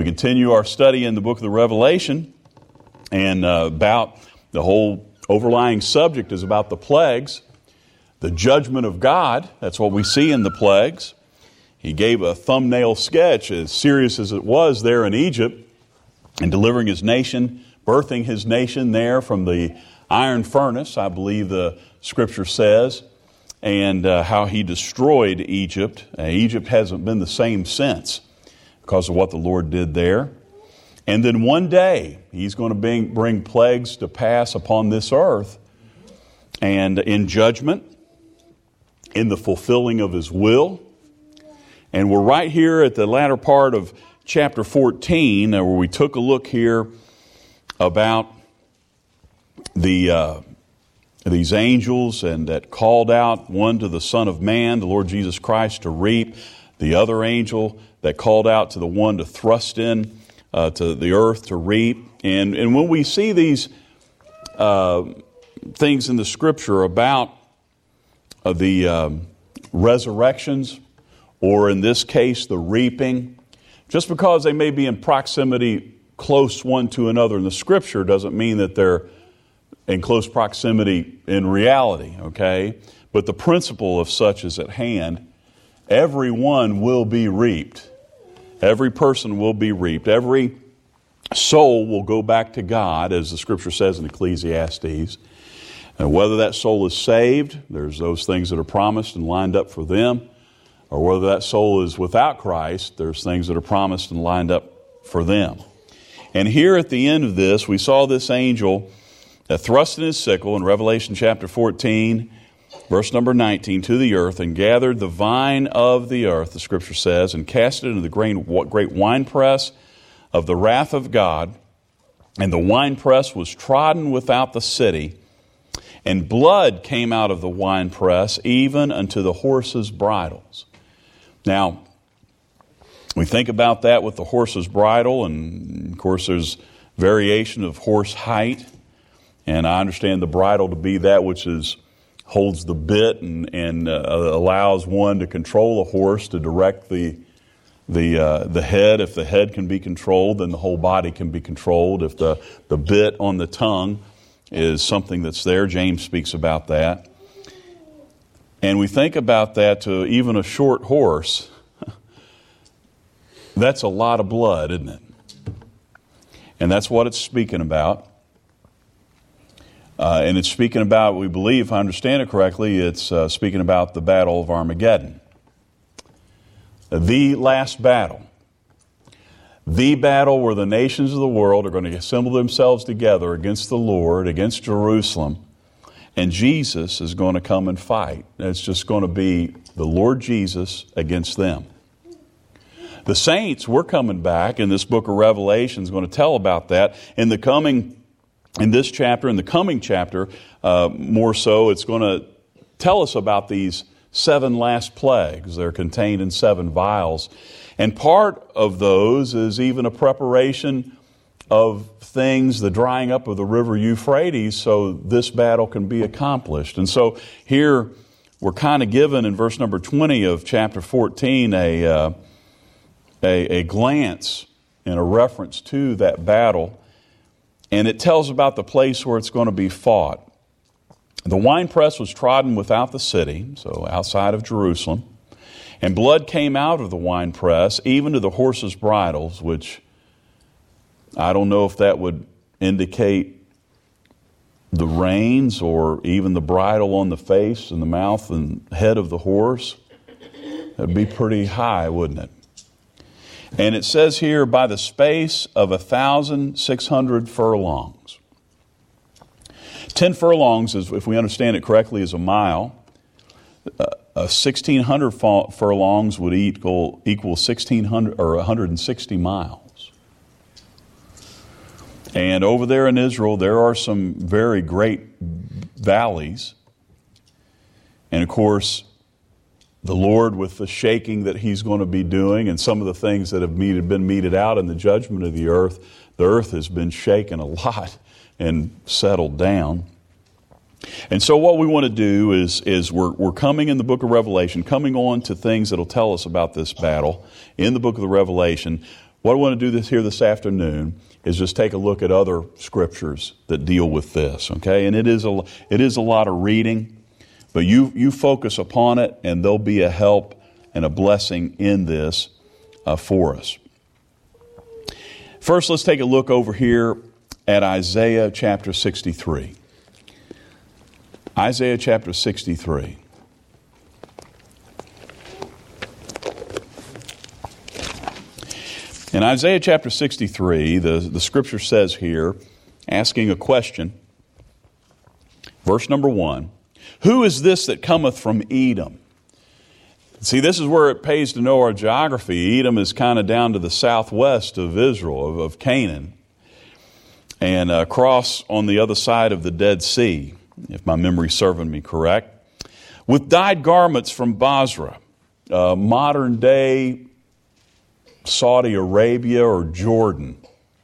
We continue our study in the book of the Revelation, and about the whole overlying subject is about the plagues, the judgment of God. That's what we see in the plagues. He gave a thumbnail sketch, as serious as it was there in Egypt, and delivering his nation, birthing his nation there from the iron furnace, I believe the scripture says, and how he destroyed Egypt. Egypt hasn't been the same since because of what the Lord did there. And then one day, he's going to bring plagues to pass upon this earth, and in judgment, in the fulfilling of his will. And we're right here at the latter part of chapter 14, where we took a look here about these angels, and that called out one to the Son of Man, the Lord Jesus Christ, to reap, the other angel that called out to the one to thrust in to the earth to reap. And when we see these things in the Scripture about the resurrections, or in this case the reaping, just because they may be in proximity close one to another in the Scripture doesn't mean that they're in close proximity in reality, okay? But the principle of such is at hand. Everyone will be reaped. Every person will be reaped. Every soul will go back to God, as the Scripture says in Ecclesiastes. And whether that soul is saved, there's those things that are promised and lined up for them, or whether that soul is without Christ, there's things that are promised and lined up for them. And here at the end of this, we saw this angel that thrust in his sickle in Revelation chapter 14, verse number 19, to the earth, and gathered the vine of the earth, the Scripture says, and cast it into the great winepress of the wrath of God. And the winepress was trodden without the city, and blood came out of the winepress, even unto the horses' bridles. Now, we think about that with the horse's bridle, and of course there's variation of horse height, and I understand the bridle to be that which holds the bit and allows one to control a horse, to direct the head. If the head can be controlled, then the whole body can be controlled. If the bit on the tongue is something that's there, James speaks about that. And we think about that to even a short horse. That's a lot of blood, isn't it? And that's what it's speaking about. And it's speaking about, we believe, if I understand it correctly, it's speaking about the battle of Armageddon. The last battle. The battle where the nations of the world are going to assemble themselves together against the Lord, against Jerusalem. And Jesus is going to come and fight. It's just going to be the Lord Jesus against them. The saints, we're coming back, and this book of Revelation is going to tell about that. In the coming chapter, more so, it's going to tell us about these 7 last plagues. They're contained in 7 vials. And part of those is even a preparation of things, the drying up of the river Euphrates, so this battle can be accomplished. And so here we're kind of given in verse number 20 of chapter 14 a glance and a reference to that battle. And it tells about the place where it's going to be fought. The winepress was trodden without the city, so outside of Jerusalem. And blood came out of the winepress, even to the horses' bridles, which I don't know if that would indicate the reins or even the bridle on the face and the mouth and head of the horse. That'd be pretty high, wouldn't it? And it says here, by the space of 1,600 furlongs. 10 furlongs, is, if we understand it correctly, is a mile. 1,600 furlongs would equal 1,600 or 160 miles. And over there in Israel, there are some very great valleys. And of course, the Lord, with the shaking that He's going to be doing and some of the things that have been meted out in the judgment of the earth has been shaken a lot and settled down. And so what we want to do is we're coming in the book of Revelation, coming on to things that will tell us about this battle in the book of the Revelation. what I want to do this afternoon is just take a look at other scriptures that deal with this, okay? And it is a lot of reading, but you focus upon it, and there'll be a help and a blessing in this for us. First, let's take a look over here at Isaiah chapter 63. Isaiah chapter 63. In Isaiah chapter 63, the scripture says here, asking a question, verse number 1, who is this that cometh from Edom? See, this is where it pays to know our geography. Edom is kind of down to the southwest of Israel, of Canaan, and across on the other side of the Dead Sea, if my memory's serving me correct, with dyed garments from Basra, modern day Saudi Arabia or Jordan.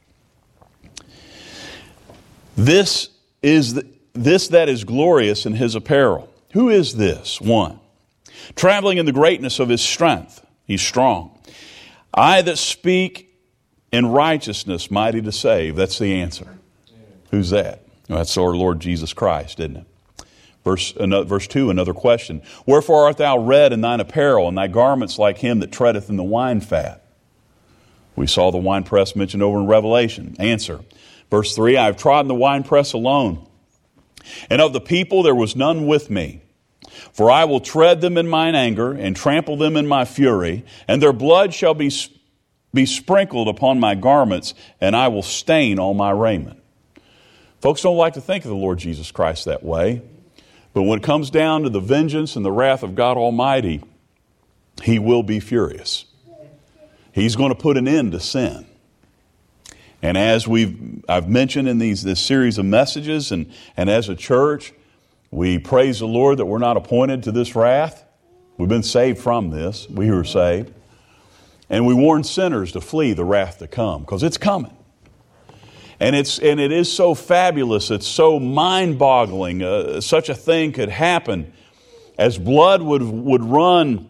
This that is glorious in his apparel. Who is this? 1. Traveling in the greatness of his strength. He's strong. I that speak in righteousness, mighty to save. That's the answer. Who's that? Well, that's our Lord Jesus Christ, isn't it? Verse 2, another question. Wherefore art thou red in thine apparel, and thy garments like him that treadeth in the wine fat? We saw the winepress mentioned over in Revelation. Answer. Verse 3, I have trodden the winepress alone, and of the people there was none with me. For I will tread them in mine anger, and trample them in my fury, and their blood shall be sprinkled upon my garments, and I will stain all my raiment. Folks don't like to think of the Lord Jesus Christ that way, but when it comes down to the vengeance and the wrath of God Almighty, He will be furious. He's going to put an end to sin. And as I've mentioned in this series of messages, and as a church, we praise the Lord that we're not appointed to this wrath. We've been saved from this. We who are saved. And we warn sinners to flee the wrath to come, because it's coming. And it is so fabulous, it's so mind-boggling, such a thing could happen, as blood would run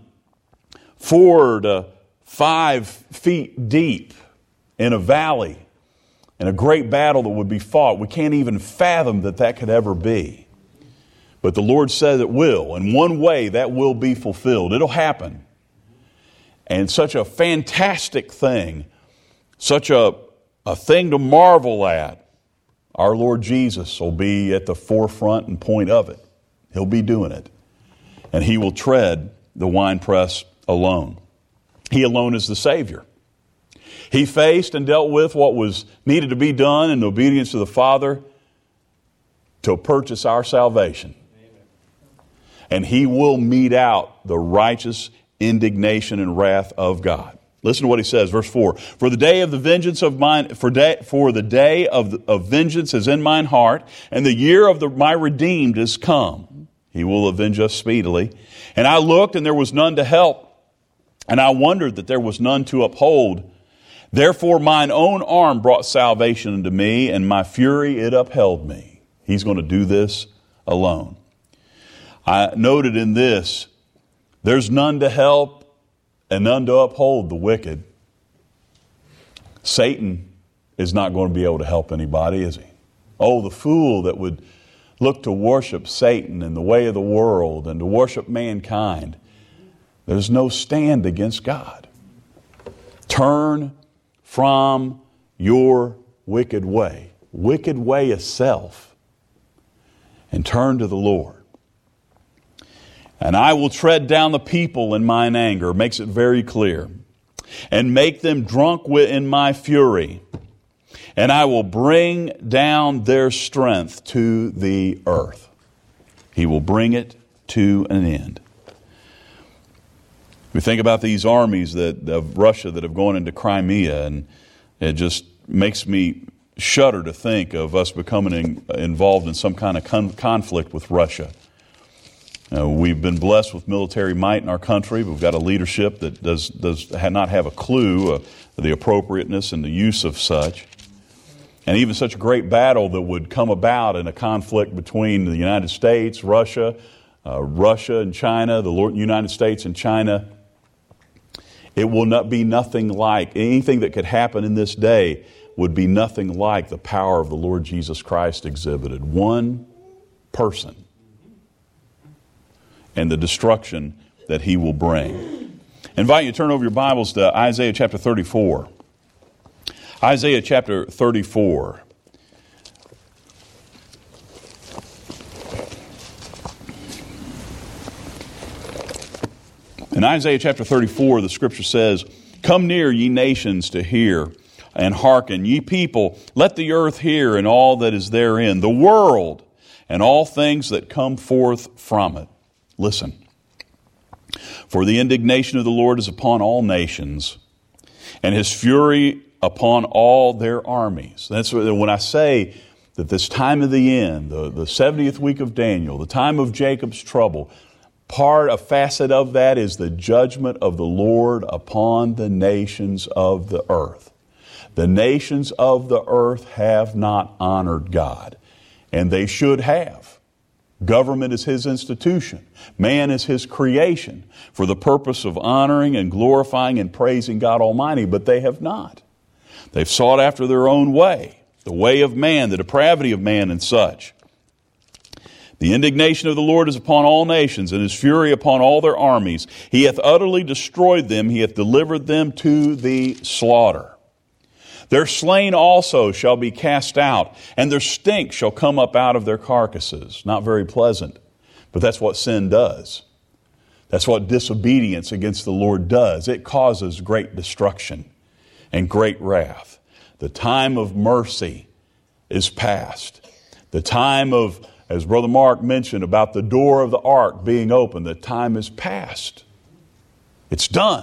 4 to 5 feet deep in a valley, in a great battle that would be fought. We can't even fathom that could ever be. But the Lord says it will. In one way, that will be fulfilled. It'll happen. And such a fantastic thing, such a thing to marvel at. Our Lord Jesus will be at the forefront and point of it. He'll be doing it. And He will tread the winepress alone. He alone is the Savior. He faced and dealt with what was needed to be done in obedience to the Father to purchase our salvation. And He will mete out the righteous indignation and wrath of God. Listen to what He says, verse 4. For the day of the vengeance of mine, for the day of vengeance is in mine heart, and the year of my redeemed is come. He will avenge us speedily. And I looked, and there was none to help, and I wondered that there was none to uphold. Therefore mine own arm brought salvation unto me, and my fury it upheld me. He's going to do this alone. I noted in this, there's none to help and none to uphold the wicked. Satan is not going to be able to help anybody, is he? Oh, the fool that would look to worship Satan and the way of the world and to worship mankind. There's no stand against God. Turn from your wicked way of self, and turn to the Lord. And I will tread down the people in mine anger, makes it very clear, and make them drunk in my fury, and I will bring down their strength to the earth. He will bring it to an end. We think about these armies of Russia that have gone into Crimea, and it just makes me shudder to think of us becoming involved in some kind of conflict with Russia. We've been blessed with military might in our country. We've got a leadership that does not have a clue of the appropriateness and the use of such. And even such a great battle that would come about in a conflict between the United States, Russia and China, the United States and China. It will not be nothing like, anything that could happen in this day would be nothing like the power of the Lord Jesus Christ exhibited. One person and the destruction that he will bring. I invite you to turn over your Bibles to Isaiah chapter 34. Isaiah chapter 34. In Isaiah chapter 34, the scripture says, "Come near, ye nations, to hear, and hearken, ye people, let the earth hear, and all that is therein, the world, and all things that come forth from it." Listen. "For the indignation of the Lord is upon all nations, and his fury upon all their armies." That's when I say that this time of the end, the 70th week of Daniel, the time of Jacob's trouble, a facet of that is the judgment of the Lord upon the nations of the earth. The nations of the earth have not honored God, and they should have. Government is his institution. Man is his creation for the purpose of honoring and glorifying and praising God Almighty, but they have not. They've sought after their own way, the way of man, the depravity of man and such. "The indignation of the Lord is upon all nations, and his fury upon all their armies. He hath utterly destroyed them, he hath delivered them to the slaughter. Their slain also shall be cast out, and their stink shall come up out of their carcasses." Not very pleasant, but that's what sin does. That's what disobedience against the Lord does. It causes great destruction and great wrath. The time of mercy is past. The time of, as Brother Mark mentioned about the door of the ark being open, the time is past. It's done.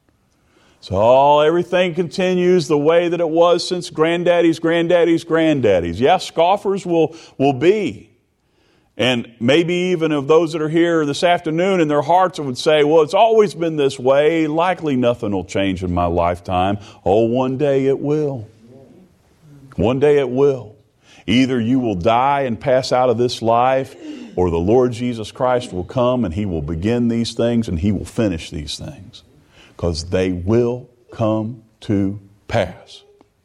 So everything continues the way that it was since granddaddy's. Yeah, scoffers will be. And maybe even of those that are here this afternoon in their hearts would say, well, it's always been this way. Likely nothing will change in my lifetime. Oh, one day it will. One day it will. Either you will die and pass out of this life, or the Lord Jesus Christ will come and he will begin these things and he will finish these things. Because they will come to pass.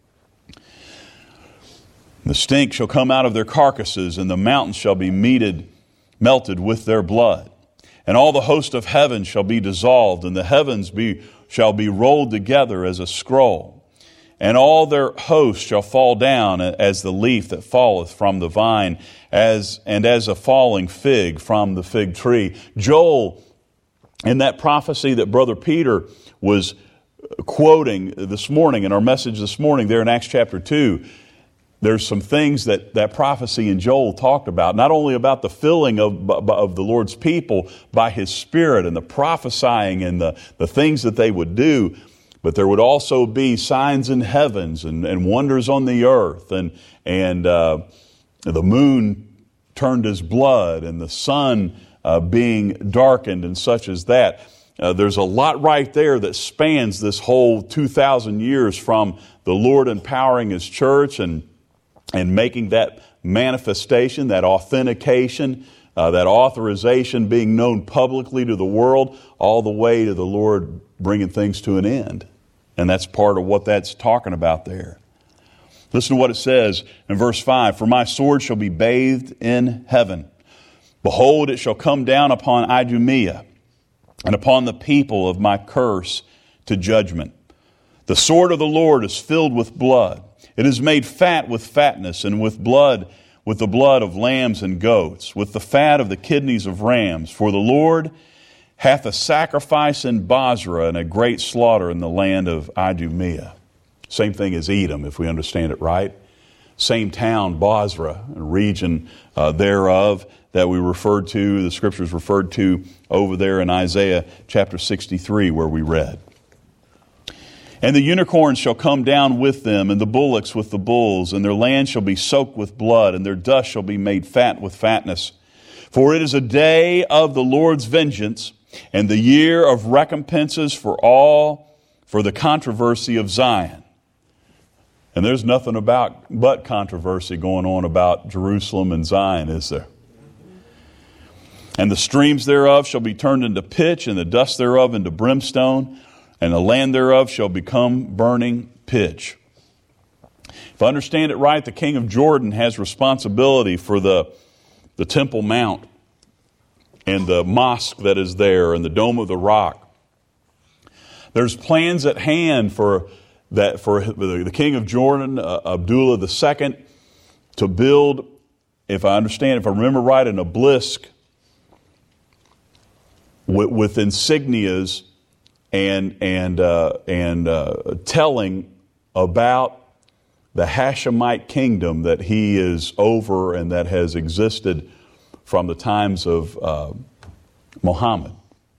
"The stink shall come out of their carcasses, and the mountains shall be melted with their blood. And all the host of heaven shall be dissolved, and the heavens shall be rolled together as a scroll. And all their host shall fall down as the leaf that falleth from the vine, as a falling fig from the fig tree." Joel, in that prophecy that Brother Peter was quoting this morning in our message this morning there in Acts chapter 2, there's some things that prophecy in Joel talked about, not only about the filling of the Lord's people by his Spirit and the prophesying and the things that they would do, but there would also be signs in heavens and wonders on the earth, and the moon turned as blood and the sun being darkened and such as that. There's a lot right there that spans this whole 2,000 years from the Lord empowering his church and making that manifestation, that authentication, that authorization being known publicly to the world, all the way to the Lord bringing things to an end. And that's part of what that's talking about there. Listen to what it says in verse 5. "For my sword shall be bathed in heaven. Behold, it shall come down upon Idumea, and upon the people of my curse to judgment. The sword of the Lord is filled with blood. It is made fat with fatness, and with the blood of lambs and goats, with the fat of the kidneys of rams. For the Lord hath a sacrifice in Bozrah, and a great slaughter in the land of Idumea." Same thing as Edom, if we understand it right. Same town, Bozrah, and region thereof that we referred to, the scriptures referred to over there in Isaiah chapter 63 where we read. "And the unicorns shall come down with them, and the bullocks with the bulls, and their land shall be soaked with blood, and their dust shall be made fat with fatness. For it is a day of the Lord's vengeance, and the year of recompenses for the controversy of Zion." And there's nothing but controversy going on about Jerusalem and Zion, is there? "And the streams thereof shall be turned into pitch, and the dust thereof into brimstone. and the land thereof shall become burning pitch. If I understand it right, the king of Jordan has responsibility for the Temple Mount and the mosque that is there and the Dome of the Rock. There's plans at hand for the king of Jordan, Abdullah II, to build, if I remember right, an obelisk with insignias and telling about the Hashemite kingdom that he is over and that has existed from the times of Muhammad.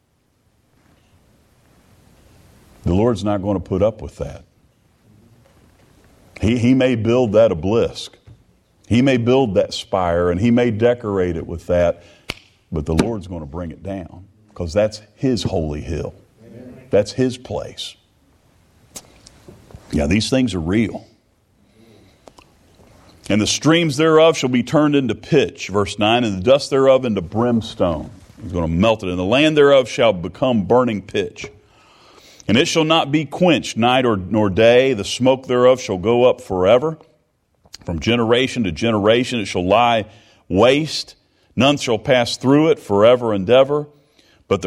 The Lord's not going to put up with that. He may build that obelisk. He may build that spire and he may decorate it with that, but the Lord's going to bring it down because that's his holy hill. That's his place. Yeah, these things are real. And the streams thereof shall be turned into pitch, verse 9, and the dust thereof into brimstone. He's going to melt it. And the land thereof shall become burning pitch. And it shall not be quenched night nor day. The smoke thereof shall go up forever. From generation to generation it shall lie waste. None shall pass through it forever and ever. But the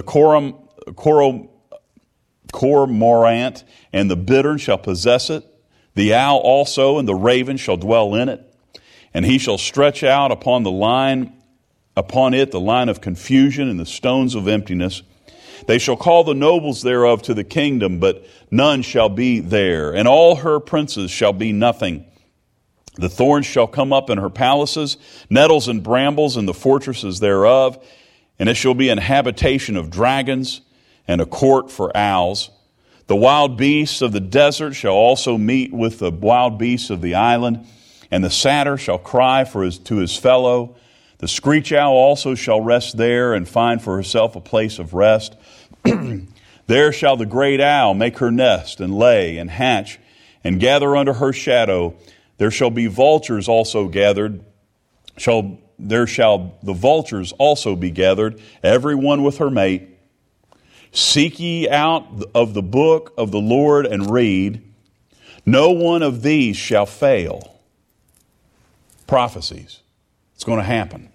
cormorant and the bittern shall possess it. The owl also and the raven shall dwell in it. And he shall stretch out upon it the line of confusion and the stones of emptiness. They shall call the nobles thereof to the kingdom, but none shall be there. And all her princes shall be nothing. The thorns shall come up in her palaces, nettles and brambles in the fortresses thereof. And it shall be an habitation of dragons and a court for owls. The wild beasts of the desert shall also meet with the wild beasts of the island, and the satyr shall cry to his fellow. The screech owl also shall rest there and find for herself a place of rest. There shall the great owl make her nest and lay and hatch and gather under her shadow. There shall be vultures also gathered. There shall the vultures also be gathered, every one with her mate. Seek ye out of the book of the Lord and read. No one of these shall fail. Prophecies. It's going to happen.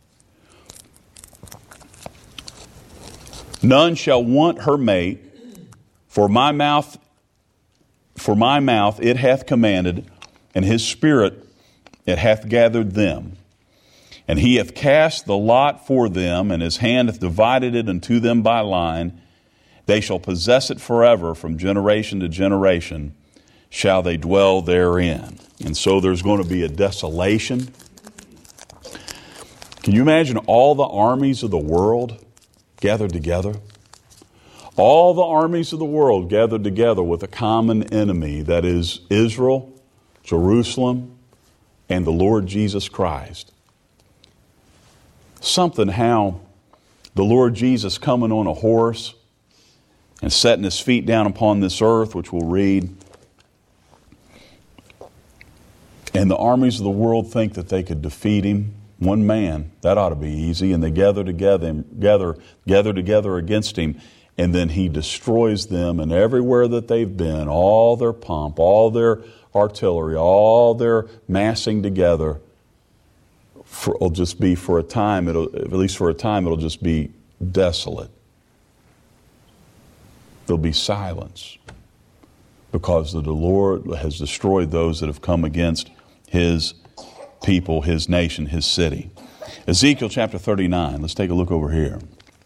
None shall want her mate, for my mouth it hath commanded, and his spirit it hath gathered them. And he hath cast the lot for them, and his hand hath divided it unto them by line. They shall possess it forever, from generation to generation shall they dwell therein. And so there's going to be a desolation. Can you imagine all the armies of the world gathered together? All the armies of the world gathered together with a common enemy, that is Israel, Jerusalem, and the Lord Jesus Christ. Something how the Lord Jesus coming on a horse and setting his feet down upon this earth, which we'll read. And the armies of the world think that they could defeat him. One man, that ought to be easy. And they gather together against him. And then he destroys them. And everywhere that they've been, all their pomp, all their artillery, all their massing together, it'll just be for a time, it'll just be desolate. There'll be silence because the Lord has destroyed those that have come against his people, his nation, his city. Ezekiel chapter 39. Let's take a look over here.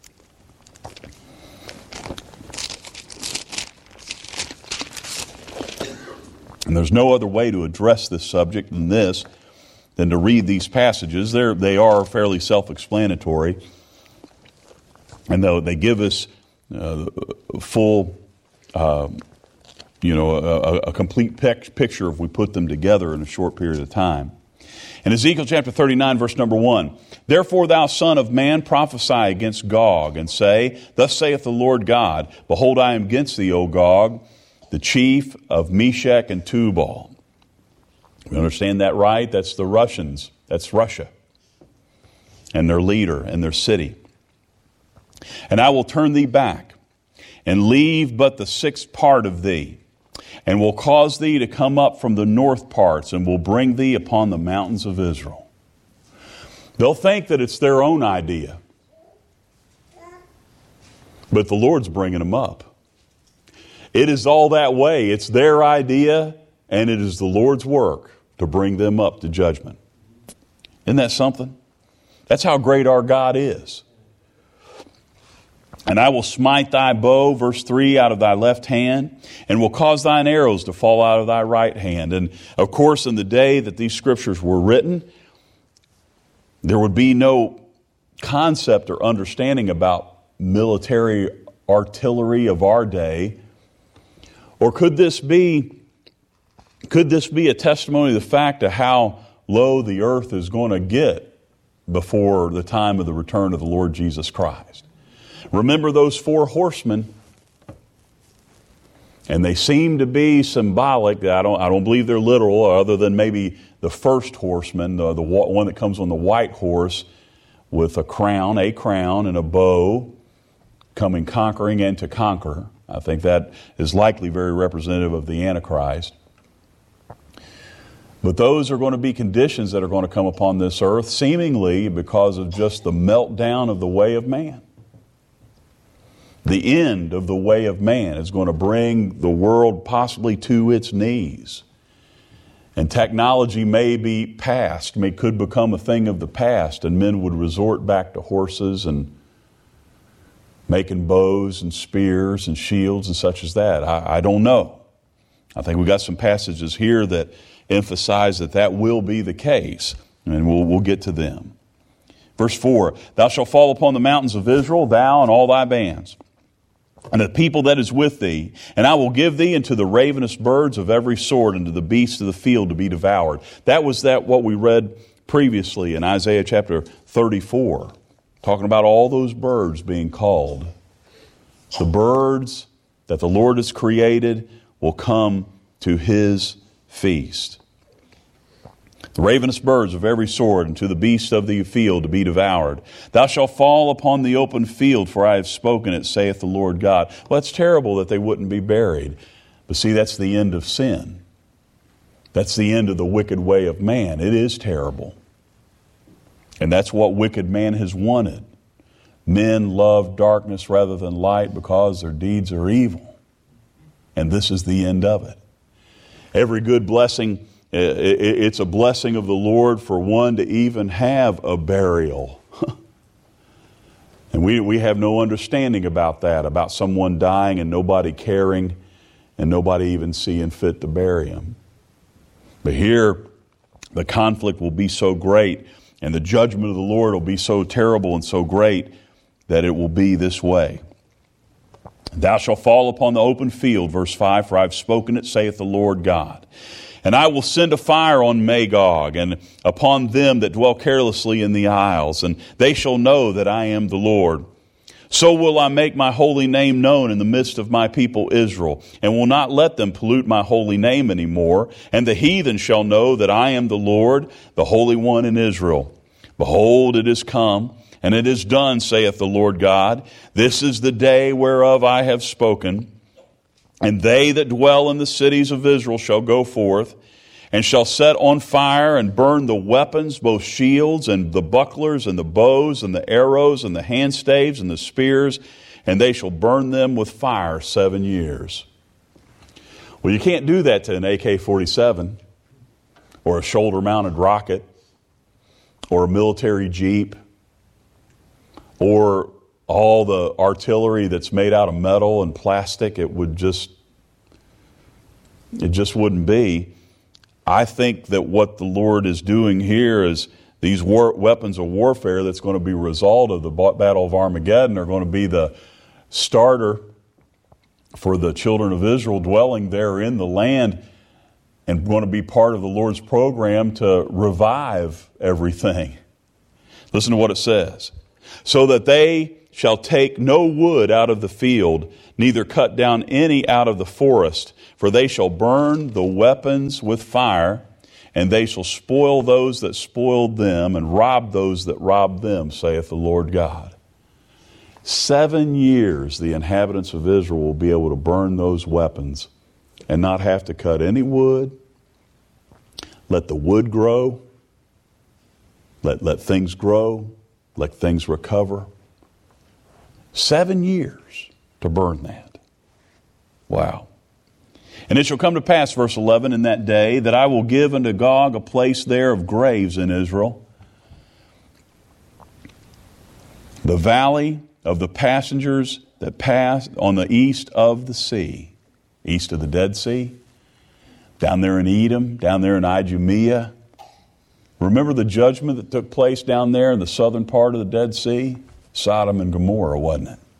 And there's no other way to address this subject than to read these passages. They are fairly self-explanatory. And though they give us full, a complete picture if we put them together in a short period of time. In Ezekiel chapter 39, verse number 1, Therefore, thou son of man, prophesy against Gog, and say, Thus saith the Lord God, Behold, I am against thee, O Gog, the chief of Meshech and Tubal. We understand that right? That's the Russians. That's Russia. And their leader and their city. And I will turn thee back, and leave but the sixth part of thee, and will cause thee to come up from the north parts, and will bring thee upon the mountains of Israel. They'll think that it's their own idea, but the Lord's bringing them up. It is all that way. It's their idea, and it is the Lord's work to bring them up to judgment. Isn't that something? That's how great our God is. And I will smite thy bow, verse 3, out of thy left hand, and will cause thine arrows to fall out of thy right hand. And of course, in the day that these scriptures were written, there would be no concept or understanding about military artillery of our day. Or could this be a testimony of the fact of how low the earth is going to get before the time of the return of the Lord Jesus Christ? Remember those 4 horsemen, and they seem to be symbolic. I don't believe they're literal, other than maybe the first horseman, the one that comes on the white horse with a crown and a bow, coming conquering and to conquer. I think that is likely very representative of the Antichrist. But those are going to be conditions that are going to come upon this earth, seemingly because of just the meltdown of the way of man. The end of the way of man is going to bring the world possibly to its knees. And technology may be past, could become a thing of the past, and men would resort back to horses and making bows and spears and shields and such as that. I don't know. I think we've got some passages here that emphasize that will be the case, and we'll get to them. Verse 4, thou shalt fall upon the mountains of Israel, thou and all thy bands, and the people that is with thee, and I will give thee into the ravenous birds of every sort, and to the beasts of the field to be devoured. That was what we read previously in Isaiah chapter 34, talking about all those birds being called. The birds that the Lord has created will come to His feast. The ravenous birds of every sort, and to the beasts of the field to be devoured. Thou shalt fall upon the open field, for I have spoken it, saith the Lord God. Well, it's terrible that they wouldn't be buried. But see, that's the end of sin. That's the end of the wicked way of man. It is terrible. And that's what wicked man has wanted. Men love darkness rather than light because their deeds are evil. And this is the end of it. Every good blessing, it's a blessing of the Lord for one to even have a burial. And we have no understanding about that, about someone dying and nobody caring and nobody even seeing fit to bury him. But here, the conflict will be so great and the judgment of the Lord will be so terrible and so great that it will be this way. Thou shalt fall upon the open field, verse 5, for I have spoken it, saith the Lord God. And I will send a fire on Magog, and upon them that dwell carelessly in the isles, and they shall know that I am the Lord. So will I make my holy name known in the midst of my people Israel, and will not let them pollute my holy name anymore. And the heathen shall know that I am the Lord, the Holy One in Israel. Behold, it is come, and it is done, saith the Lord God. This is the day whereof I have spoken. And they that dwell in the cities of Israel shall go forth, and shall set on fire and burn the weapons, both shields and the bucklers and the bows and the arrows and the handstaves and the spears, and they shall burn them with fire 7 years. Well, you can't do that to an AK-47 or a shoulder-mounted rocket or a military jeep or all the artillery that's made out of metal and plastic. It just wouldn't be. I think that what the Lord is doing here is these weapons of warfare that's going to be a result of the Battle of Armageddon are going to be the starter for the children of Israel dwelling there in the land and going to be part of the Lord's program to revive everything. Listen to what it says. So that they shall take no wood out of the field, neither cut down any out of the forest, for they shall burn the weapons with fire, and they shall spoil those that spoiled them, and rob those that robbed them, saith the Lord God. 7 years the inhabitants of Israel will be able to burn those weapons and not have to cut any wood, let the wood grow, let things grow, let things recover. 7 years to burn that. Wow. And it shall come to pass, verse 11, in that day that I will give unto Gog a place there of graves in Israel, the valley of the passengers that pass on the east of the sea, east of the Dead Sea, down there in Edom, down there in Idumea. Remember the judgment that took place down there in the southern part of the Dead Sea? Sodom and Gomorrah, wasn't it?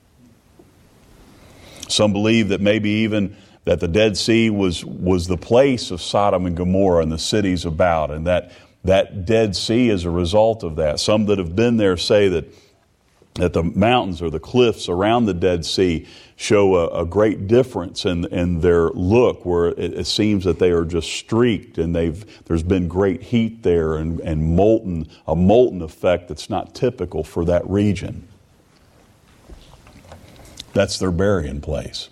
Some believe that maybe even that the Dead Sea was the place of Sodom and Gomorrah and the cities about, and that Dead Sea is a result of that. Some that have been there say that the mountains or the cliffs around the Dead Sea show a great difference in their look, where it seems that they are just streaked, and there's been great heat there and a molten effect that's not typical for that region. That's their burying place.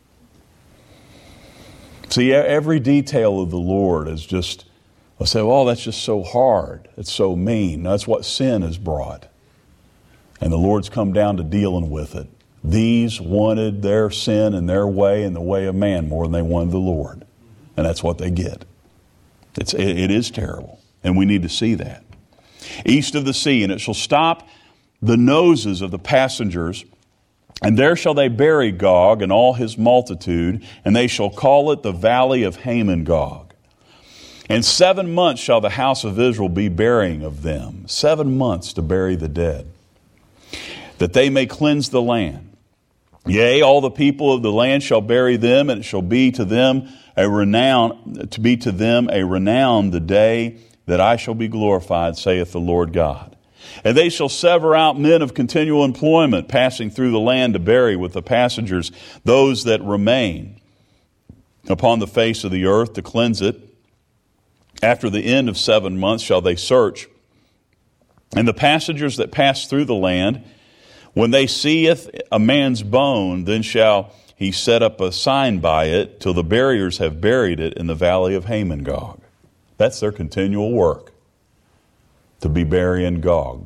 See, every detail of the Lord is just, I'll say, oh, that's just so hard. It's so mean. That's what sin has brought. And the Lord's come down to dealing with it. These wanted their sin and their way and the way of man more than they wanted the Lord. And that's what they get. It is terrible. And we need to see that. East of the sea, and it shall stop the noses of the passengers, and there shall they bury Gog and all his multitude, and they shall call it the valley of Hamon-Gog. And 7 months shall the house of Israel be burying of them. 7 months to bury the dead, that they may cleanse the land. Yea, all the people of the land shall bury them, and it shall be to them a renown the day that I shall be glorified, saith the Lord God. And they shall sever out men of continual employment, passing through the land to bury with the passengers those that remain upon the face of the earth, to cleanse it. After the end of 7 months shall they search. And the passengers that pass through the land, when they seeth a man's bone, then shall he set up a sign by it, till the buriers have buried it in the valley of Hamon-Gog. That's their continual work, to be burying Gog.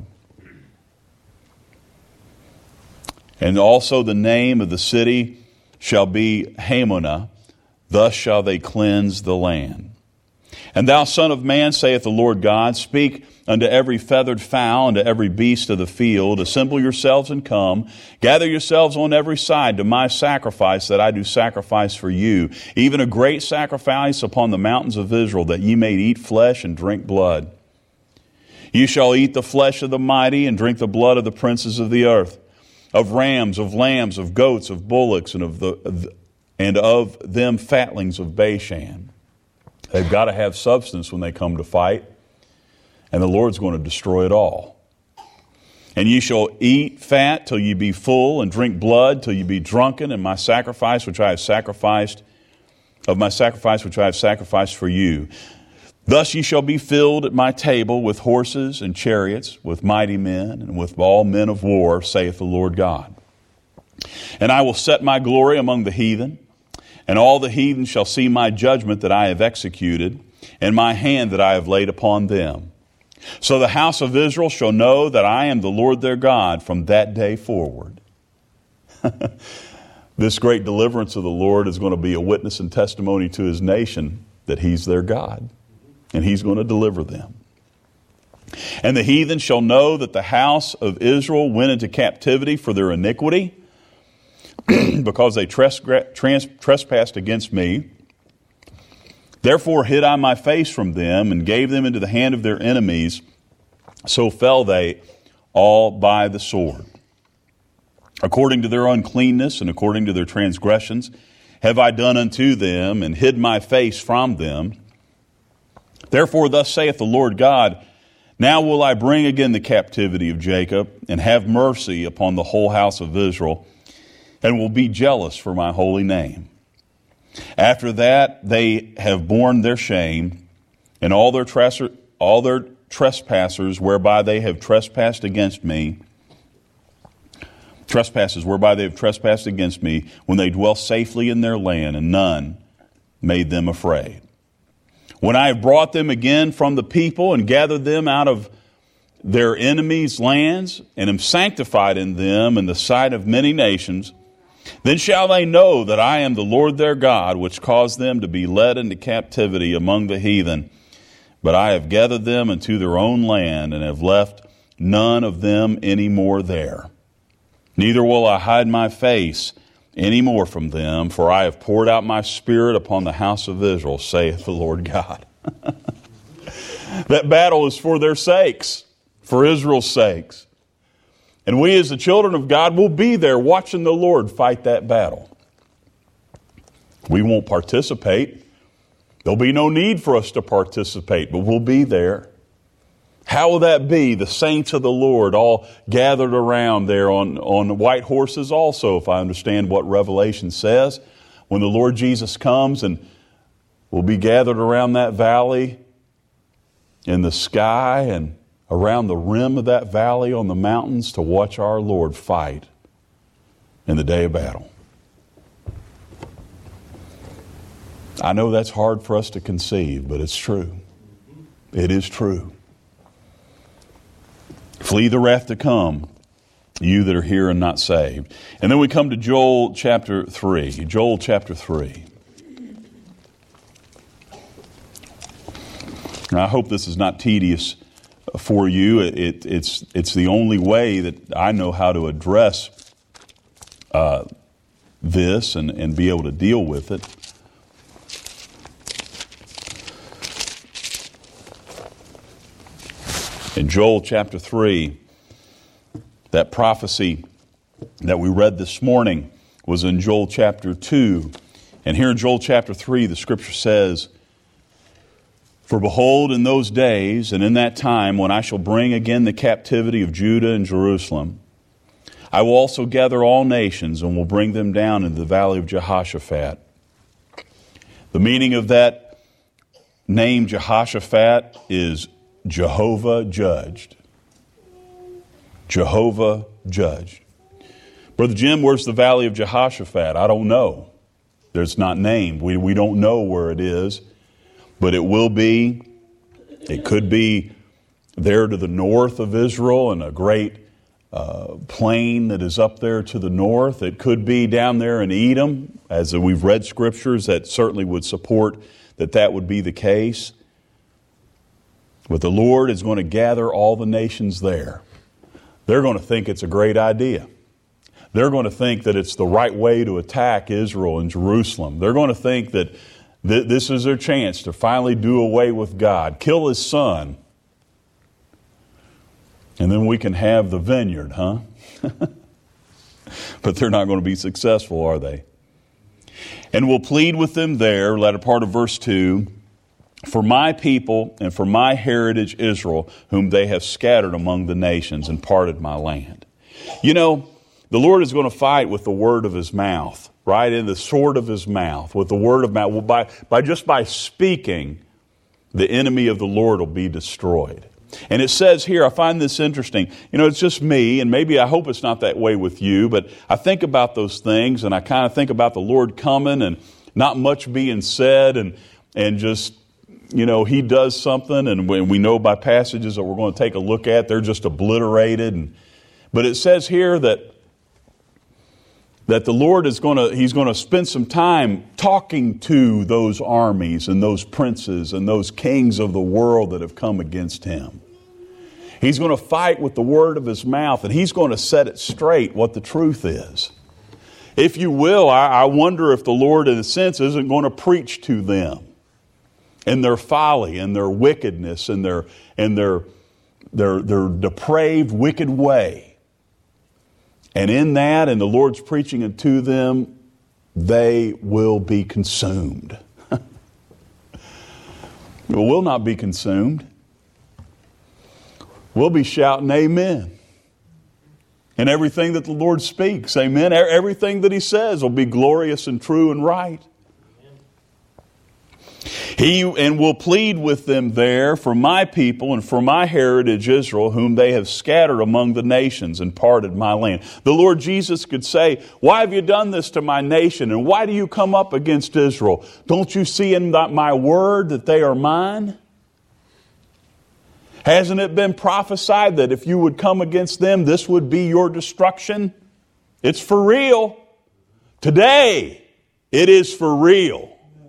And also the name of the city shall be Hamonah. Thus shall they cleanse the land. And thou, son of man, saith the Lord God, speak unto every feathered fowl, and to every beast of the field, assemble yourselves and come, gather yourselves on every side to my sacrifice that I do sacrifice for you, even a great sacrifice upon the mountains of Israel, that ye may eat flesh and drink blood. You shall eat the flesh of the mighty and drink the blood of the princes of the earth, of rams, of lambs, of goats, of bullocks, and of them fatlings of Bashan. They've got to have substance when they come to fight, and the Lord's going to destroy it all. And ye shall eat fat till ye be full, and drink blood till ye be drunken, and my sacrifice which I have sacrificed, of my sacrifice which I have sacrificed for you. Thus ye shall be filled at my table with horses and chariots, with mighty men, and with all men of war, saith the Lord God. And I will set my glory among the heathen, and all the heathen shall see my judgment that I have executed, and my hand that I have laid upon them. So the house of Israel shall know that I am the Lord their God from that day forward. This great deliverance of the Lord is going to be a witness and testimony to his nation that he's their God, and he's going to deliver them. And the heathen shall know that the house of Israel went into captivity for their iniquity, because they trespassed against me. Therefore hid I my face from them, and gave them into the hand of their enemies. So fell they all by the sword. According to their uncleanness and according to their transgressions have I done unto them, and hid my face from them. Therefore thus saith the Lord God, now will I bring again the captivity of Jacob, and have mercy upon the whole house of Israel, and will be jealous for my holy name. After that they have borne their shame, and all their trespassers whereby they have trespassed against me, trespasses whereby they have trespassed against me, when they dwell safely in their land, and none made them afraid. When I have brought them again from the people and gathered them out of their enemies' lands, and am sanctified in them in the sight of many nations, then shall they know that I am the Lord their God, which caused them to be led into captivity among the heathen. But I have gathered them into their own land, and have left none of them any more there. Neither will I hide my face any more from them, for I have poured out my Spirit upon the house of Israel, saith the Lord God. That battle is for their sakes, for Israel's sakes. And we as the children of God will be there watching the Lord fight that battle. We won't participate. There'll be no need for us to participate, but we'll be there. How will that be? The saints of the Lord all gathered around there on white horses also, if I understand what Revelation says. When the Lord Jesus comes, and we'll be gathered around that valley in the sky and around the rim of that valley on the mountains to watch our Lord fight in the day of battle. I know that's hard for us to conceive, but it's true. It is true. Flee the wrath to come, you that are here and not saved. And then we come to Joel chapter 3. Joel chapter 3. Now, I hope this is not tedious for you. It's the only way that I know how to address this and be able to deal with it. In Joel chapter 3, that prophecy that we read this morning was in Joel chapter 2. And here in Joel chapter 3, the scripture says, "For behold, in those days and in that time, when I shall bring again the captivity of Judah and Jerusalem, I will also gather all nations and will bring them down into the valley of Jehoshaphat." The meaning of that name Jehoshaphat is Jehovah judged. Jehovah judged. Brother Jim, where's the valley of Jehoshaphat? I don't know. There's not named. We don't know where it is. But it will be. It could be there to the north of Israel in a great plain that is up there to the north. It could be down there in Edom, as we've read scriptures that certainly would support that would be the case. But the Lord is going to gather all the nations there. They're going to think it's a great idea. They're going to think that it's the right way to attack Israel and Jerusalem. They're going to think that this is their chance to finally do away with God, kill His Son, and then we can have the vineyard, huh? But they're not going to be successful, are they? "And will plead with them there," latter part of verse 2, "for my people and for my heritage Israel, whom they have scattered among the nations and parted my land." You know, the Lord is going to fight with the word of His mouth, right? In the sword of His mouth, with the word of mouth. Well, by speaking, the enemy of the Lord will be destroyed. And it says here, I find this interesting. You know, it's just me, and maybe I hope it's not that way with you, but I think about those things, and I kind of think about the Lord coming and not much being said, and just, you know, He does something, and we know by passages that we're going to take a look at, they're just obliterated. But it says here that the Lord He's going to spend some time talking to those armies and those princes and those kings of the world that have come against Him. He's going to fight with the word of His mouth, and He's going to set it straight what the truth is. If you will, I wonder if the Lord, in a sense, isn't going to preach to them in their folly and their wickedness and their depraved, wicked way. And in that, and the Lord's preaching it to them, they will be consumed. We'll not be consumed. We'll be shouting amen. And everything that the Lord speaks, amen. Everything that He says will be glorious and true and right. And will plead with them there for my people and for my heritage Israel, whom they have scattered among the nations and parted my land. The Lord Jesus could say, why have you done this to my nation? And why do you come up against Israel? Don't you see in my word that they are mine? Hasn't it been prophesied that if you would come against them, this would be your destruction? It's for real. Today, it is for real.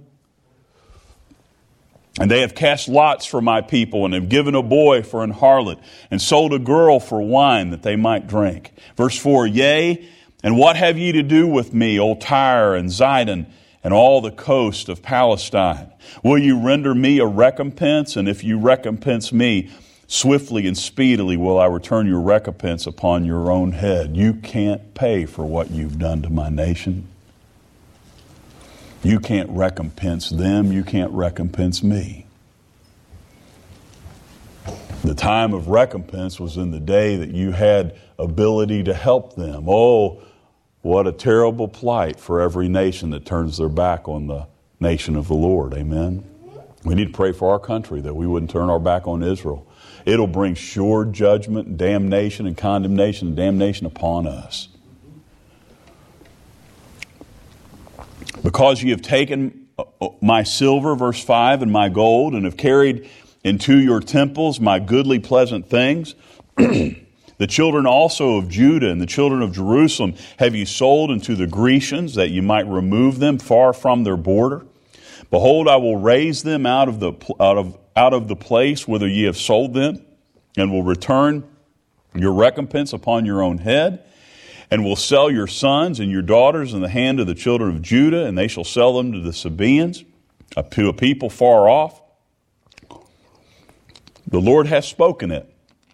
And they have cast lots for my people and have given a boy for an harlot and sold a girl for wine that they might drink. Verse 4, yea, and what have ye to do with me, O Tyre and Zidon, and all the coast of Palestine? Will you render me a recompense? And if you recompense me, swiftly and speedily will I return your recompense upon your own head. You can't pay for what you've done to my nation. You can't recompense them. You can't recompense me. The time of recompense was in the day that you had ability to help them. Oh, what a terrible plight for every nation that turns their back on the nation of the Lord. Amen. We need to pray for our country that we wouldn't turn our back on Israel. It'll bring sure judgment, damnation, and condemnation and damnation upon us. Because ye have taken my silver, verse 5, and my gold, and have carried into your temples my goodly pleasant things, the children also of Judah and the children of Jerusalem have ye sold unto the Grecians, that ye might remove them far from their border. Behold, I will raise them out of the place whither ye have sold them, and will return your recompense upon your own head. And will sell your sons and your daughters in the hand of the children of Judah, and they shall sell them to the Sabaeans, to a people far off. The Lord hath spoken it.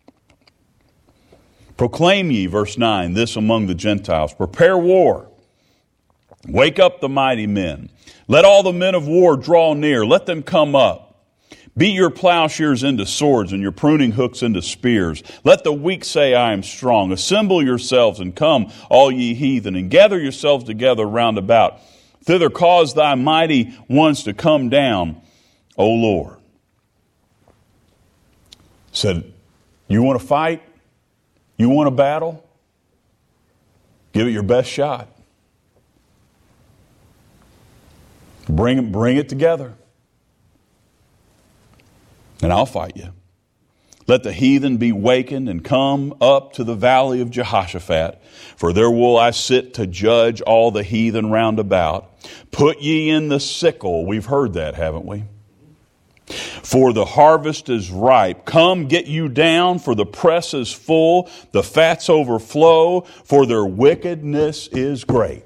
Proclaim ye, verse 9, this among the Gentiles. Prepare war. Wake up the mighty men. Let all the men of war draw near. Let them come up. Beat your plowshares into swords and your pruning hooks into spears. Let the weak say, I am strong. Assemble yourselves and come, all ye heathen, and gather yourselves together round about. Thither cause thy mighty ones to come down, O Lord. Said, you want to fight? You want a battle? Give it your best shot. Bring it together. And I'll fight you. Let the heathen be wakened and come up to the valley of Jehoshaphat, for there will I sit to judge all the heathen round about. Put ye in the sickle. We've heard that, haven't we? For the harvest is ripe. Come, get you down, for the press is full, the fats overflow, for their wickedness is great.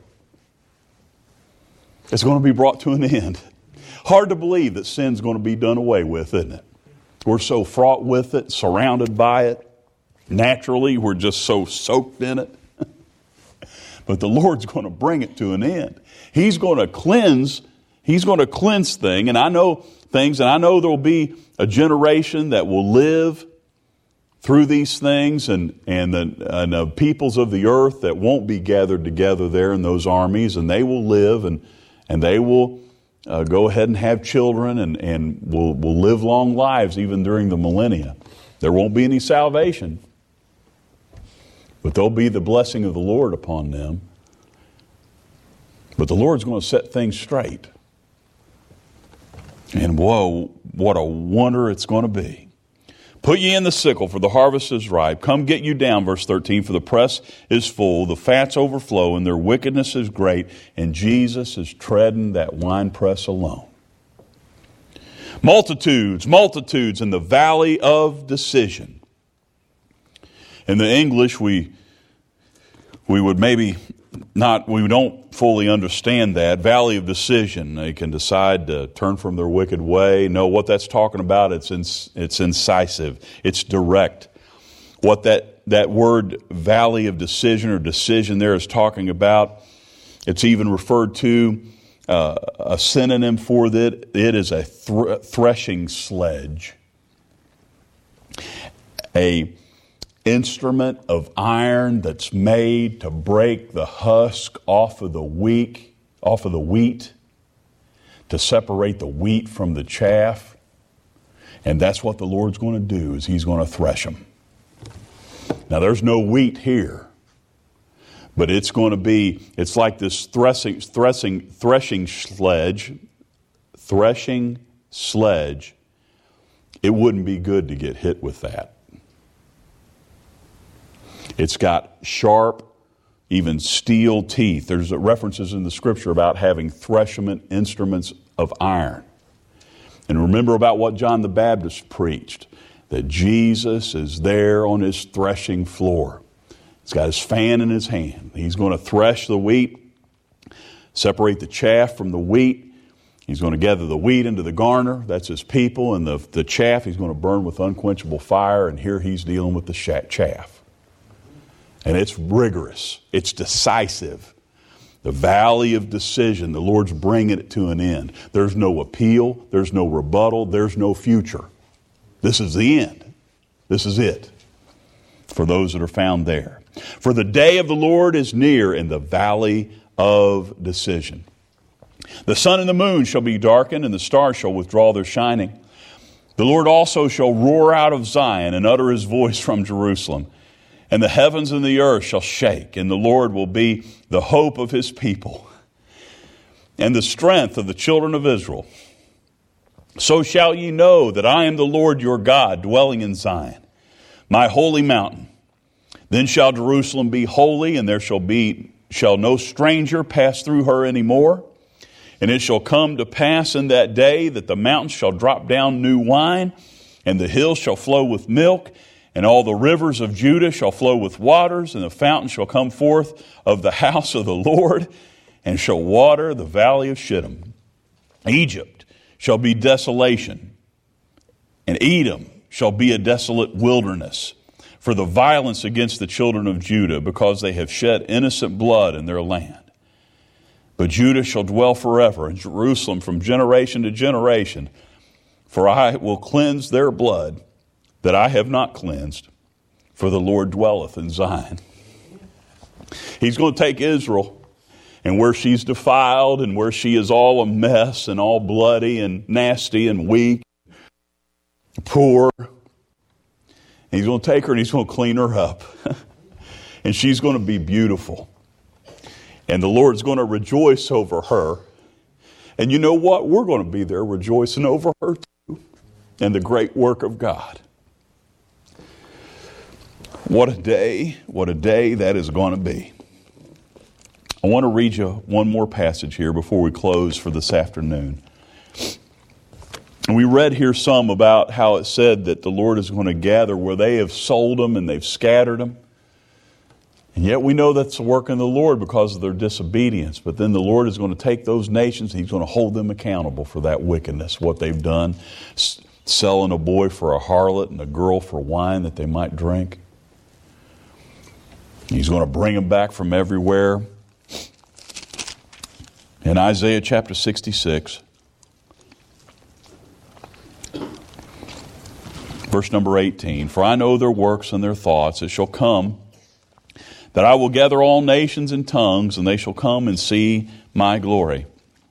It's going to be brought to an end. Hard to believe that sin's going to be done away with, isn't it? We're so fraught with it, surrounded by it. Naturally, we're just so soaked in it. But the Lord's going to bring it to an end. He's going to cleanse. He's going to cleanse things. And I know things, and I know there will be a generation that will live through these things, and the peoples of the earth that won't be gathered together there in those armies, and they will live, and they will go ahead and have children, and will live long lives even during the millennia. There won't be any salvation, but there'll be the blessing of the Lord upon them. But the Lord's going to set things straight. And whoa, what a wonder it's going to be. Put ye in the sickle, for the harvest is ripe. Come get you down, verse 13, for the press is full, the fats overflow, and their wickedness is great, and Jesus is treading that winepress alone. Multitudes in the valley of decision. In the English, we would maybe not, we don't fully understand that. Valley of decision. They can decide to turn from their wicked way. No, what that's talking about, it's incisive. It's direct. What that word valley of decision or decision there is talking about, it's even referred to, a synonym for that. It is a threshing sledge. A instrument of iron that's made to break the husk off of the wheat, to separate the wheat from the chaff. And that's what the Lord's going to do, is he's going to thresh them. Now, there's no wheat here, but it's going to be, it's like this threshing sledge. It wouldn't be good to get hit with that. It's got sharp, even steel teeth. There's references in the scripture about having threshing instruments of iron. And remember about what John the Baptist preached, that Jesus is there on his threshing floor. He's got his fan in his hand. He's going to thresh the wheat, separate the chaff from the wheat. He's going to gather the wheat into the garner. That's his people. And the chaff he's going to burn with unquenchable fire. And here he's dealing with the chaff. And it's rigorous. It's decisive. The valley of decision, the Lord's bringing it to an end. There's no appeal. There's no rebuttal. There's no future. This is the end. This is it for those that are found there. For the day of the Lord is near in the valley of decision. The sun and the moon shall be darkened, and the stars shall withdraw their shining. The Lord also shall roar out of Zion and utter his voice from Jerusalem. And the heavens and the earth shall shake, and the Lord will be the hope of his people and the strength of the children of Israel. So shall ye know that I am the Lord your God, dwelling in Zion, my holy mountain. Then shall Jerusalem be holy, and there shall no stranger pass through her any more. And it shall come to pass in that day that the mountains shall drop down new wine, and the hills shall flow with milk, and all the rivers of Judah shall flow with waters, and the fountain shall come forth of the house of the Lord, and shall water the valley of Shittim. Egypt shall be desolation, and Edom shall be a desolate wilderness, for the violence against the children of Judah, because they have shed innocent blood in their land. But Judah shall dwell forever, and Jerusalem from generation to generation, for I will cleanse their blood that I have not cleansed, for the Lord dwelleth in Zion. He's going to take Israel, and where she's defiled and where she is all a mess and all bloody and nasty and weak, poor, he's going to take her and he's going to clean her up. And she's going to be beautiful. And the Lord's going to rejoice over her. And you know what? We're going to be there rejoicing over her too, and the great work of God. What a day that is going to be. I want to read you one more passage here before we close for this afternoon. And we read here some about how it said that the Lord is going to gather where they have sold them and they've scattered them. And yet we know that's the work of the Lord because of their disobedience. But then the Lord is going to take those nations and he's going to hold them accountable for that wickedness, what they've done, selling a boy for a harlot and a girl for wine that they might drink. He's going to bring them back from everywhere. In Isaiah chapter 66, verse number 18, for I know their works and their thoughts. It shall come that I will gather all nations and tongues, and they shall come and see my glory.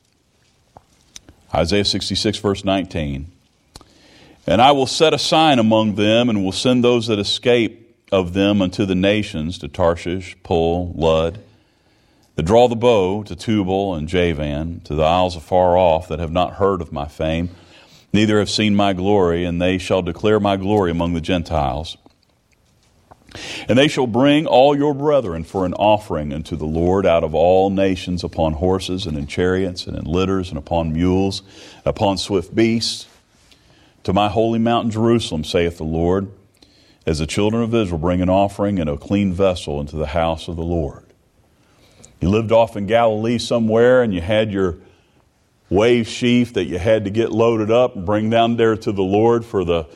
Isaiah 66, verse 19. And I will set a sign among them, and will send those that escape of them unto the nations, to Tarshish, Pul, Lud, that draw the bow, to Tubal and Javan, to the isles afar off that have not heard of my fame, neither have seen my glory, and they shall declare my glory among the Gentiles. And they shall bring all your brethren for an offering unto the Lord out of all nations, upon horses and in chariots and in litters and upon mules, upon swift beasts, to my holy mountain Jerusalem, saith the Lord, as the children of Israel bring an offering in a clean vessel into the house of the Lord. You lived off in Galilee somewhere, and you had your wave sheaf that you had to get loaded up and bring down there to the Lord for the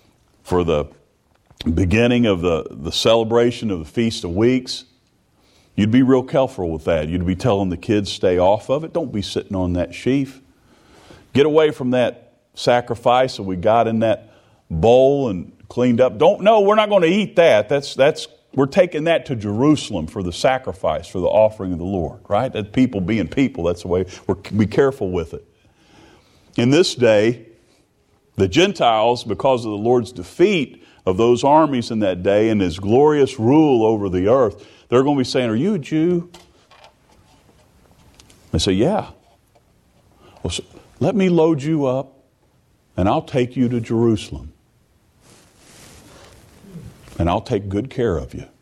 beginning of the celebration of the Feast of Weeks. You'd be real careful with that. You'd be telling the kids, stay off of it. Don't be sitting on that sheaf. Get away from that sacrifice that we got in that bowl and cleaned up. We're not going to eat that. We're taking that to Jerusalem for the sacrifice, for the offering of the Lord, right? That people being people, that's the way. Be careful with it. in this day, the Gentiles, because of the Lord's defeat of those armies in that day and his glorious rule over the earth, they're going to be saying, "Are you a Jew?" They say, "Yeah." Well, so let me load you up and I'll take you to Jerusalem. And I'll take good care of you.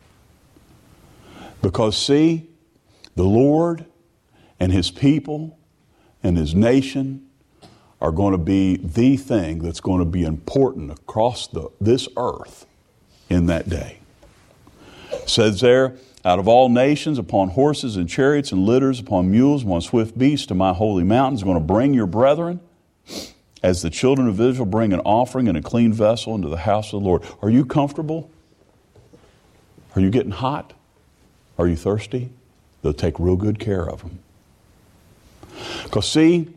Because see, the Lord and his people and his nation are going to be the thing that's going to be important across this earth in that day. It says there, "Out of all nations, upon horses and chariots and litters, upon mules, upon swift beasts, to my holy mountain is going to bring your brethren, as the children of Israel bring an offering and a clean vessel into the house of the Lord." Are you comfortable? Are you getting hot? Are you thirsty? They'll take real good care of them. Because see,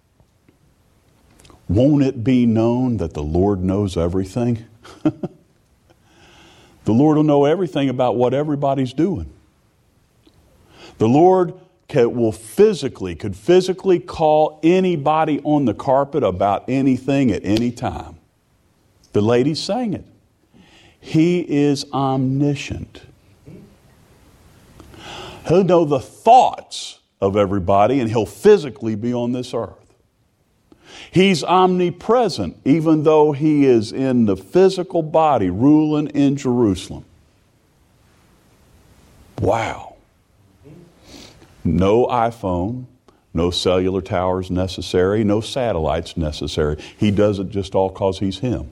won't it be known that the Lord knows everything? The Lord will know everything about what everybody's doing. The Lord could physically call anybody on the carpet about anything at any time. The lady sang it. He is omniscient. He'll know the thoughts of everybody, and he'll physically be on this earth. He's omnipresent, even though he is in the physical body ruling in Jerusalem. Wow. No iPhone, no cellular towers necessary, no satellites necessary. He does it just all because he's him.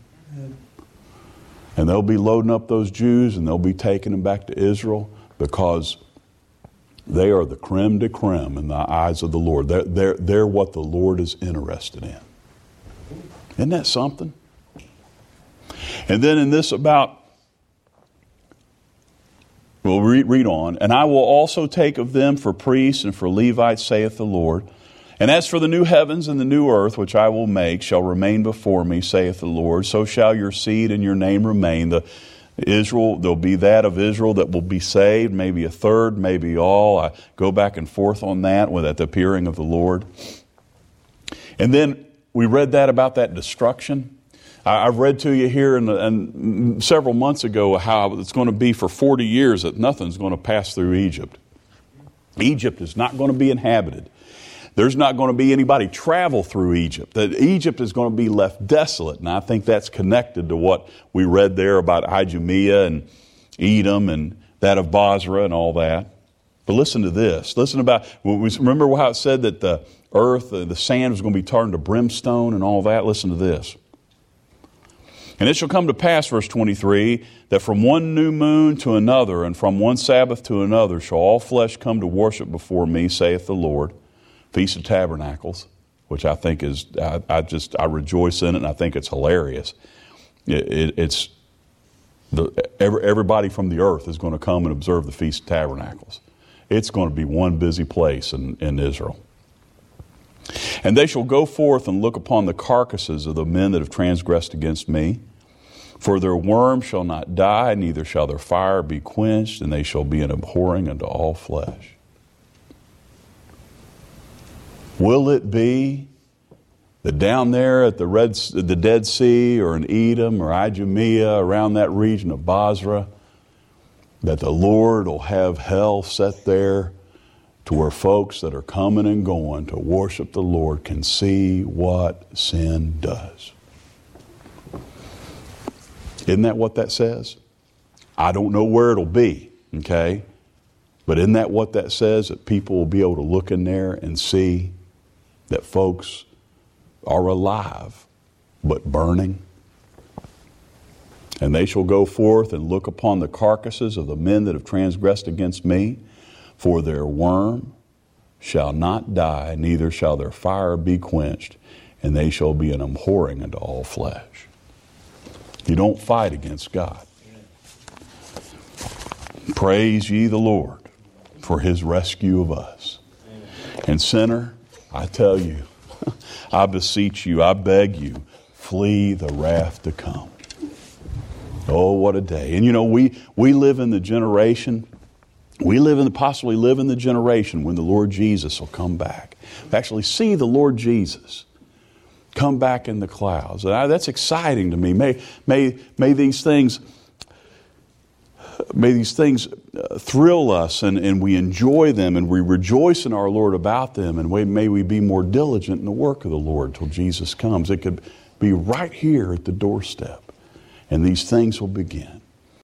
And they'll be loading up those Jews and they'll be taking them back to Israel because they are the creme de creme in the eyes of the Lord. They're what the Lord is interested in. Isn't that something? And then in this about, we'll read on. "And I will also take of them for priests and for Levites, saith the Lord. And as for the new heavens and the new earth, which I will make, shall remain before me, saith the Lord. So shall your seed and your name remain." There'll be that of Israel that will be saved, maybe a third, maybe all. I go back and forth on that at the appearing of the Lord. And then we read that about that destruction. I've read to you here and several months ago how it's going to be for 40 years that nothing's going to pass through Egypt. Egypt is not going to be inhabited. There's not going to be anybody travel through Egypt. That Egypt is going to be left desolate. And I think that's connected to what we read there about Idumea and Edom and that of Bozrah and all that. But listen to this. Remember how it said that the earth, the sand was going to be turned to brimstone and all that? Listen to this. "And it shall come to pass," verse 23, "that from one new moon to another and from one Sabbath to another shall all flesh come to worship before me, saith the Lord." Feast of Tabernacles, which I think is, I rejoice in it and I think it's hilarious. Everybody from the earth is going to come and observe the Feast of Tabernacles. It's going to be one busy place in Israel. "And they shall go forth and look upon the carcasses of the men that have transgressed against me. For their worm shall not die, neither shall their fire be quenched, and they shall be an abhorring unto all flesh." Will it be that down there at the Dead Sea or in Edom or Idumea, around that region of Bozrah, that the Lord will have hell set there to where folks that are coming and going to worship the Lord can see what sin does? Isn't that what that says? I don't know where it'll be, okay? But isn't that what that says? That people will be able to look in there and see that folks are alive, but burning. "And they shall go forth and look upon the carcasses of the men that have transgressed against me, for their worm shall not die, neither shall their fire be quenched, and they shall be an abhorring unto all flesh." You don't fight against God. Praise ye the Lord for his rescue of us. And sinner, I tell you, I beseech you, I beg you, flee the wrath to come. Oh, what a day. And you know, we live in the generation We possibly live in the generation when the Lord Jesus will come back. We actually see the Lord Jesus come back in the clouds. That's exciting to me. May these things thrill us, and we enjoy them, and we rejoice in our Lord about them, and may we be more diligent in the work of the Lord till Jesus comes. It could be right here at the doorstep, and these things will begin.